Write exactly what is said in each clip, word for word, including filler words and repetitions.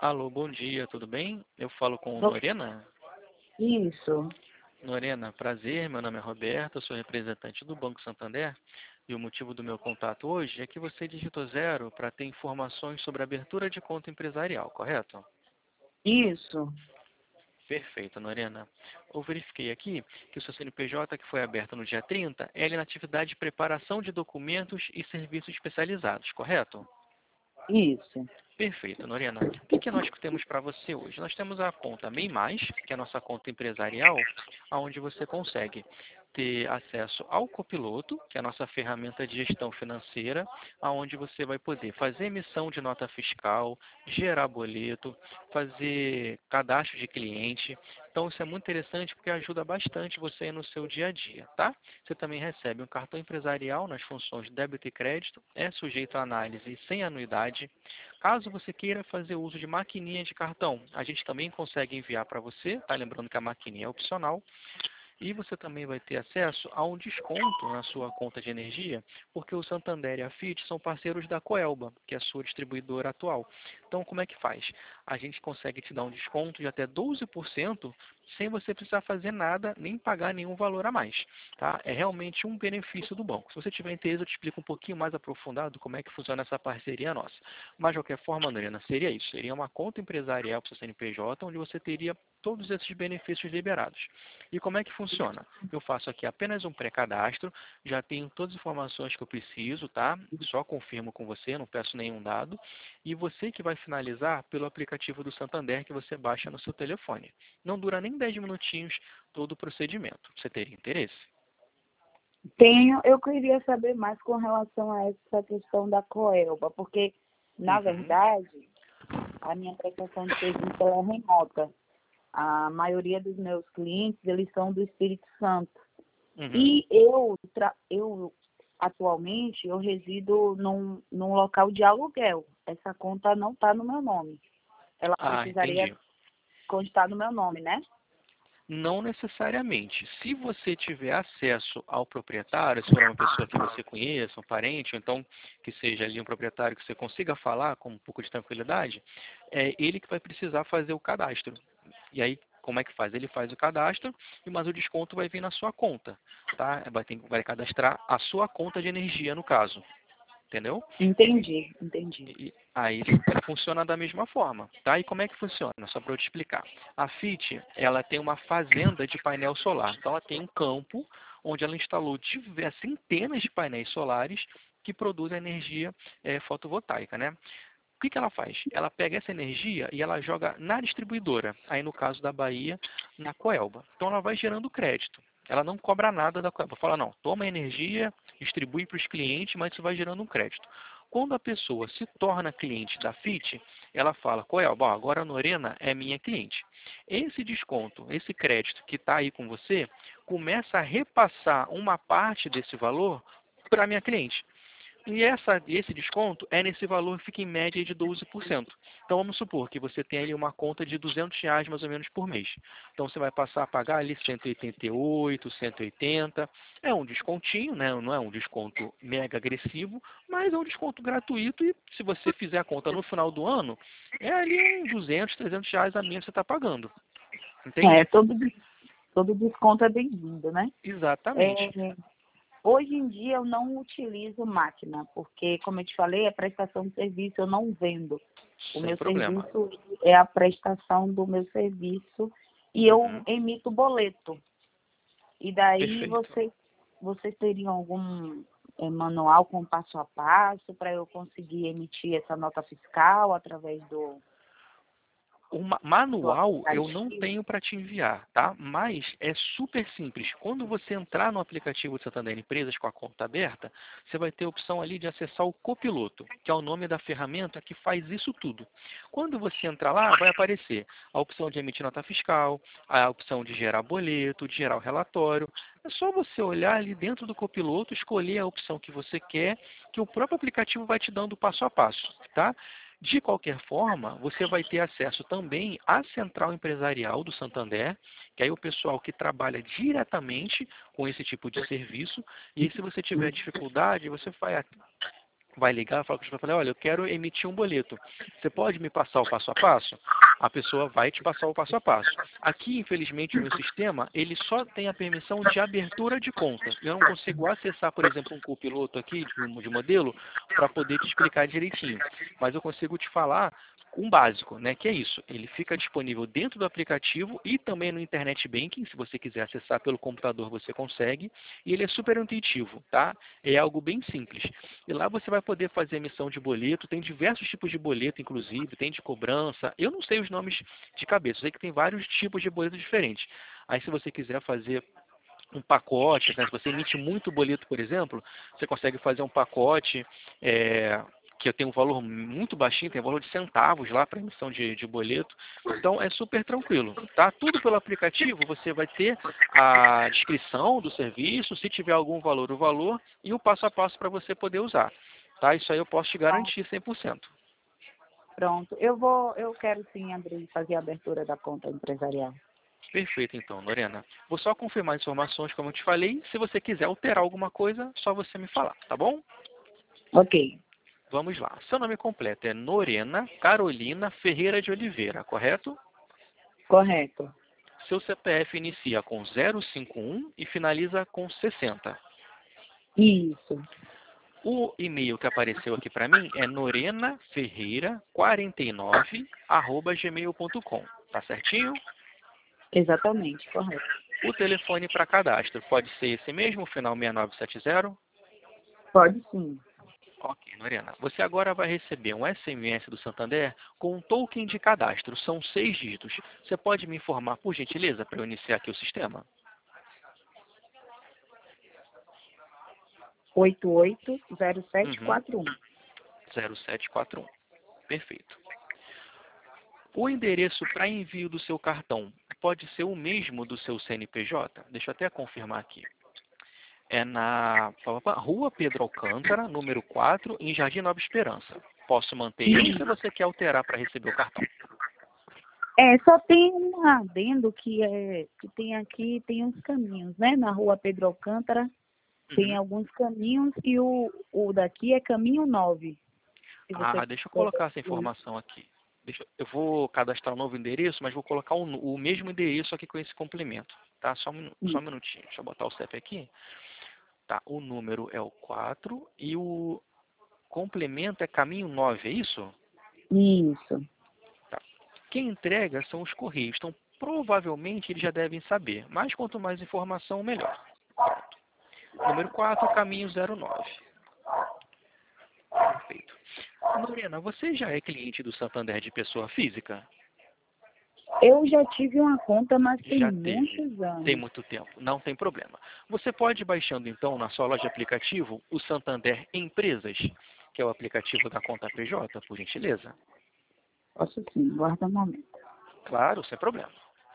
Alô, bom dia, tudo bem? Eu falo com Bom, Lorena. isso, Lorena, prazer, meu nome é Roberto, eu sou representante do Banco Santander e o motivo do meu contato hoje é que você digitou zero para ter informações sobre a abertura de conta empresarial, correto? isso. Perfeito, Lorena. Eu verifiquei aqui que o seu C N P J, que foi aberto no dia trinta, é na atividade de preparação de documentos e serviços especializados, correto? Isso. Perfeito, Lorena. O que que nós temos para você hoje? Nós temos a conta MEI Mais, que é a nossa conta empresarial, onde você consegue ter acesso ao Copiloto, que é a nossa ferramenta de gestão financeira, onde você vai poder fazer emissão de nota fiscal, gerar boleto, fazer cadastro de cliente. Então, isso é muito interessante porque ajuda bastante você no seu dia a dia, tá? Você também recebe um cartão empresarial nas funções de débito e crédito, é sujeito a análise sem anuidade. Caso você queira fazer uso de maquininha de cartão, a gente também consegue enviar para você, tá? Lembrando que a maquininha é opcional. E você também vai ter acesso a um desconto na sua conta de energia, porque o Santander e a Fit são parceiros da Coelba, que é a sua distribuidora atual. Então, como é que faz? A gente consegue te dar um desconto de até doze por cento sem você precisar fazer nada, nem pagar nenhum valor a mais. Tá? É realmente um benefício do banco. Se você tiver interesse, eu te explico um pouquinho mais aprofundado como é que funciona essa parceria nossa. Mas, de qualquer forma, Lorena, seria isso. Seria uma conta empresarial para o seu C N P J, onde você teria todos esses benefícios liberados. E como é que funciona? Eu faço aqui apenas um pré-cadastro, já tenho todas as informações que eu preciso, tá? Só confirmo com você, não peço nenhum dado. E você que vai finalizar pelo aplicativo do Santander que você baixa no seu telefone. Não dura nem dez minutinhos todo o procedimento. Você teria interesse? Tenho, eu queria saber mais com relação a essa questão da Coelba, porque, na Uhum. verdade, a minha prestação de serviço ela é remota. A maioria dos meus clientes, eles são do Espírito Santo. Uhum. E eu, tra- eu atualmente, eu resido num, num local de aluguel. Essa conta não está no meu nome. Ela Ah, precisaria entendi. constar no meu nome, né? Não necessariamente. Se você tiver acesso ao proprietário, se for uma pessoa que você conheça, um parente, ou então que seja ali um proprietário que você consiga falar com um pouco de tranquilidade, é ele que vai precisar fazer o cadastro. E aí, como é que faz? Ele faz o cadastro, mas o desconto vai vir na sua conta, tá? Vai, ter, vai cadastrar a sua conta de energia, no caso. Entendeu? Entendi, entendi. E aí funciona da mesma forma, tá? E como é que funciona? Só para eu te explicar. A Fit, ela tem uma fazenda de painel solar. Então ela tem um campo onde ela instalou diversas centenas de painéis solares que produzem energia é, fotovoltaica, né? O que, que ela faz? Ela pega essa energia e ela joga na distribuidora, aí no caso da Bahia, na Coelba. Então ela vai gerando crédito. Ela não cobra nada da Coelba. Fala, não, toma a energia, distribui para os clientes, mas isso vai gerando um crédito. Quando a pessoa se torna cliente da Fit, ela fala, Coelba, ó, agora a Lorena é minha cliente. Esse desconto, esse crédito que está aí com você, começa a repassar uma parte desse valor para a minha cliente. E essa, esse desconto é nesse valor que fica em média de doze por cento. Então vamos supor que você tem ali uma conta de duzentos reais mais ou menos por mês. Então você vai passar a pagar ali cento e oitenta e oito, cento e oitenta. É um descontinho, né? Não é um desconto mega agressivo, mas é um desconto gratuito e se você fizer a conta no final do ano, é ali uns duzentos, trezentos reais a menos que você está pagando. É, Entende? todo, des- todo desconto é bem-vindo, né? Exatamente. É, hoje em dia eu não utilizo máquina, porque, como eu te falei, a prestação de serviço eu não vendo. O Sem meu problema. serviço é a prestação do meu serviço e eu Uhum. emito boleto. E daí Perfeito. vocês, vocês teriam algum eh, manual com passo a passo para eu conseguir emitir essa nota fiscal através do, O ma- do manual eu não aplicativo? tenho para te enviar, tá? Mas é super simples. Quando você entrar no aplicativo de Santander Empresas com a conta aberta, você vai ter a opção ali de acessar o Copiloto, que é o nome da ferramenta que faz isso tudo. Quando você entrar lá, vai aparecer a opção de emitir nota fiscal, a opção de gerar boleto, de gerar o relatório. É só você olhar ali dentro do Copiloto, escolher a opção que você quer, que o próprio aplicativo vai te dando passo a passo, tá? De qualquer forma, você vai ter acesso também à central empresarial do Santander, que aí é o pessoal que trabalha diretamente com esse tipo de serviço. E aí, se você tiver dificuldade, você vai vai ligar, fala com o gestor, fala, olha, eu quero emitir um boleto. Você pode me passar o passo a passo? A pessoa vai te passar o passo a passo. Aqui, infelizmente, o meu sistema, ele só tem a permissão de abertura de conta. Eu não consigo acessar, por exemplo, um copiloto aqui de, de modelo para poder te explicar direitinho. Mas eu consigo te falar um básico, né? Que é isso. Ele fica disponível dentro do aplicativo e também no Internet Banking. Se você quiser acessar pelo computador, você consegue. E ele é super intuitivo, tá? É algo bem simples. E lá você vai poder fazer emissão de boleto. Tem diversos tipos de boleto, inclusive. Tem de cobrança. Eu não sei os nomes de cabeça. Eu sei que tem vários tipos de boleto diferentes. Aí, se você quiser fazer um pacote, né? Se você emite muito boleto, por exemplo, você consegue fazer um pacote é, que tem um valor muito baixinho, tem um valor de centavos lá para emissão de, de boleto. Então é super tranquilo, tá? Tudo pelo aplicativo, você vai ter a descrição do serviço, se tiver algum valor, o valor, e o passo a passo para você poder usar. Tá? Isso aí eu posso te garantir cem por cento. Pronto. Eu vou, eu quero sim, Andrei, fazer a abertura da conta empresarial. Perfeito, então, Lorena. Vou só confirmar as informações, como eu te falei. Se você quiser alterar alguma coisa, só você me falar, tá bom? Ok, Vamos lá. Seu nome completo é Norena Carolina Ferreira de Oliveira, correto? correto. Seu C P F inicia com zero cinco um e finaliza com sessenta. Isso, O e-mail que apareceu aqui para mim é norenaferreira quarenta e nove arroba gmail ponto com. Tá certinho? exatamente, correto. O telefone para cadastro pode ser esse mesmo, final seis nove sete zero? Pode sim. Ok, Lorena. Você agora vai receber um S M S do Santander com um token de cadastro. São seis dígitos. Você pode me informar, por gentileza, para eu iniciar aqui o sistema? oito oito zero sete Uhum. quatro um. zero sete quatro um. Perfeito. O endereço para envio do seu cartão pode ser o mesmo do seu C N P J? Deixa eu até confirmar aqui. É na Rua Pedro Alcântara, número quatro, em Jardim Nova Esperança. Posso manter esse ou você quer alterar para receber o cartão? É, só tem um adendo que é que tem aqui, tem uns caminhos, né? Na rua Pedro Alcântara tem Uhum. alguns caminhos e o, o daqui é caminho nove. Se você Ah, deixa eu puder- colocar essa informação aqui. Deixa, eu vou cadastrar um novo endereço, mas vou colocar o, o mesmo endereço aqui com esse complemento. Tá? Só um, minu- só um minutinho. Deixa eu botar o C E P aqui. Tá, o número é o quatro e o complemento é caminho nove, é isso? Isso. Tá. Quem entrega são os Correios, então provavelmente eles já devem saber. Mas quanto mais informação, melhor. Pronto. Número quatro, caminho zero nove. Perfeito. Lorena, você já é cliente do Santander de pessoa física? Eu já tive uma conta, mas tem Já teve. muitos Tem anos. muito tempo. Não tem problema. Você pode ir baixando, então, na sua loja de aplicativo, o Santander Empresas, que é o aplicativo da conta P J, por gentileza? Posso sim, guarda um momento. Claro, sem problema.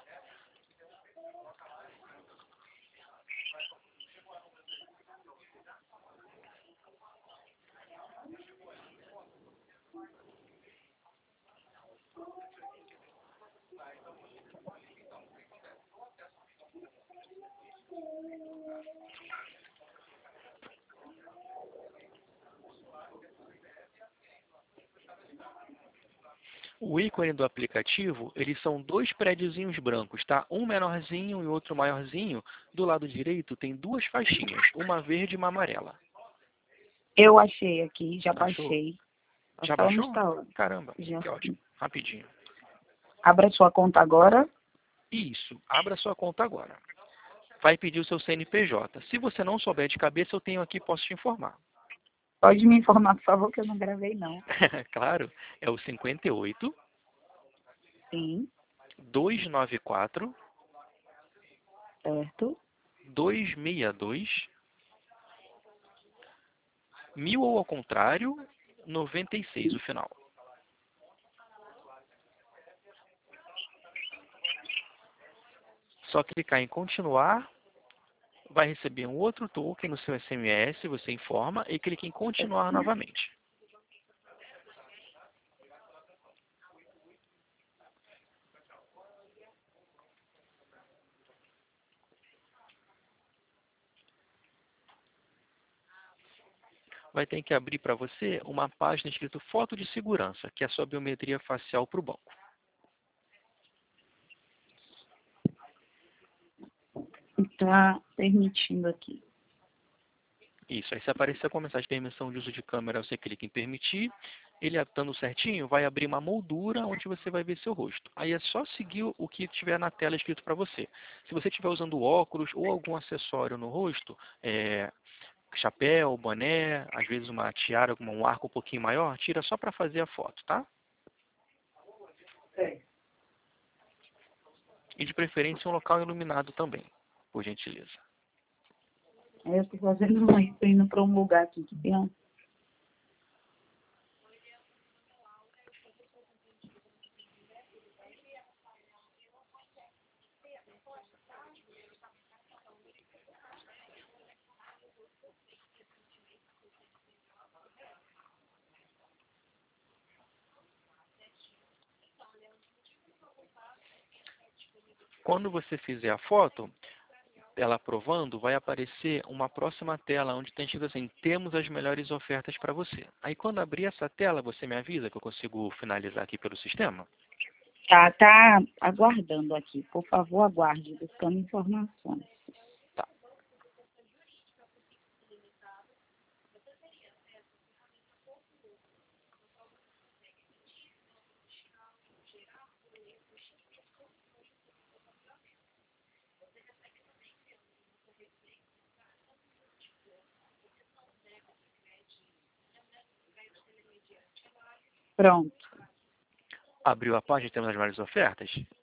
O ícone do aplicativo, eles são dois prédiozinhos brancos, tá? Um menorzinho e outro maiorzinho. Do lado direito tem duas faixinhas, uma verde e uma amarela. Eu achei aqui, já Achou? baixei. É Já só baixou? instalar. Caramba, Já que ótimo. sim. Rapidinho. Abra sua conta agora. Isso, abra sua conta agora. Vai pedir o seu C N P J. Se você não souber de cabeça, eu tenho aqui, posso te informar. Pode me informar, por favor, que eu não gravei, não. Claro, é o cinquenta e oito, Sim, duzentos e noventa e quatro, certo. duzentos e sessenta e dois, mil ou ao contrário, noventa e seis o final. Só clicar em continuar, vai receber um outro token no seu S M S, você informa e clique em continuar novamente. vai ter que abrir para você uma página escrito foto de segurança, que é a sua biometria facial para o banco. Está permitindo aqui. Isso, aí se aparecer com a mensagem de permissão de uso de câmera, você clica em permitir. Ele estando certinho, vai abrir uma moldura onde você vai ver seu rosto. Aí é só seguir o que tiver na tela escrito para você. Se você estiver usando óculos ou algum acessório no rosto, é, chapéu, boné, às vezes uma tiara, um arco um pouquinho maior, tira só para fazer a foto, tá? É. E de preferência um local iluminado também, por gentileza. Aí eu estou fazendo uma estou indo para um lugar aqui que tem um... Quando você fizer a foto, ela aprovando, vai aparecer uma próxima tela onde tem escrito assim, temos as melhores ofertas para você. Aí quando abrir essa tela, você me avisa que eu consigo finalizar aqui pelo sistema? Tá, tá aguardando aqui. Por favor, aguarde, buscando informações. Tá. Pronto. Abriu a página, temos as melhores ofertas?